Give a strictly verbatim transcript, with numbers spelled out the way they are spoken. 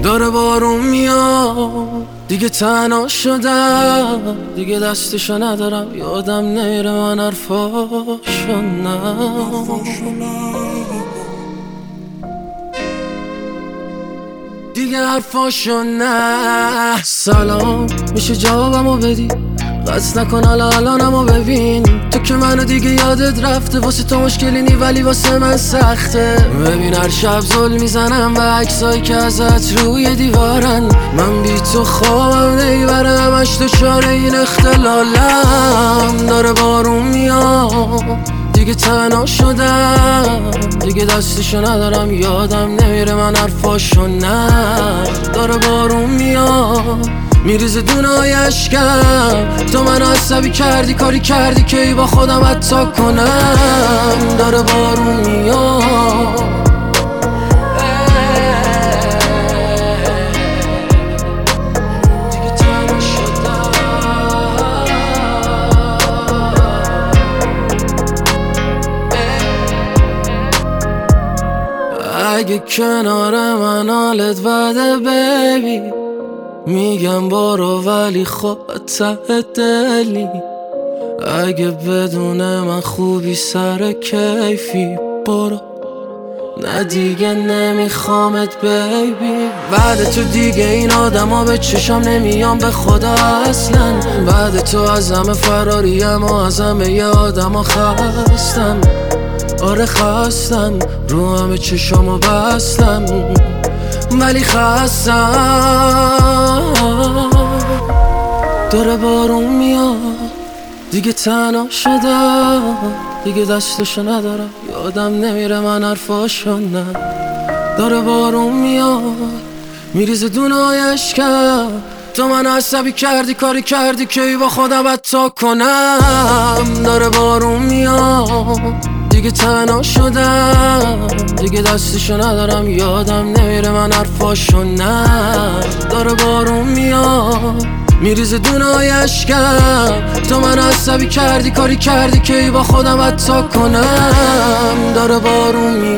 داره بارون میاد، دیگه تنها شدم، دیگه دستشو ندارم، یادم نمیره من حرفاشو نه دیگه حرفاشو نه. سلام، میشه جوابمو بدی؟ قصد نکن حالا الانمو ببین، تو که منو دیگه یادت رفته، واسه تو مشکلی نی ولی واسه من سخته. ببین هر شب زل میزنم به عکسایی که ازت روی دیوارن، من بی تو خوابم نمیبره، همش دچار این اختلالم. داره بارون میاد، دیگه تنها شدم، دیگه دستشو ندارم، یادم نمیره من حرفاشو نه. داره بارون میاد، میریزه دونای اشکم، تو منو عصبی کردی، کاری کردی که ای با خودم حتی کنم. داره بارون میاد، دیگه تنها شدم. اگه کنار من حالت بده بیبی، میگم برو ولی خب ته دلی. اگه بدون من خوبی سر کیفی برو، نه دیگه نمیخوامت بیبی. بعد تو دیگه این آدم ها به چشم نمیام به خدا اصلا، بعد تو از همه فراریم و از همه یه آدم ها خستم. آره خستم، رو همه چشامو بستم ولی خستم. داره بارون میاد، دیگه تنها شدم، دیگه دستشو ندارم، یادم نمیره من حرفاشو نه. داره بارون میاد، میریزه دونای اشکم، تو من عصبی کردی، کاری کردی که ای با خودم حتی کنم. داره بارون میاد، دیگه تنها شدم، دیگه دستشو ندارم، یادم نمیره من حرفاشو نه. داره بارون میاد، میریزه دونای اشکم، تو من عصبی کردی، کاری کردی که ای با خودم حتی کنم. داره بارون میاد.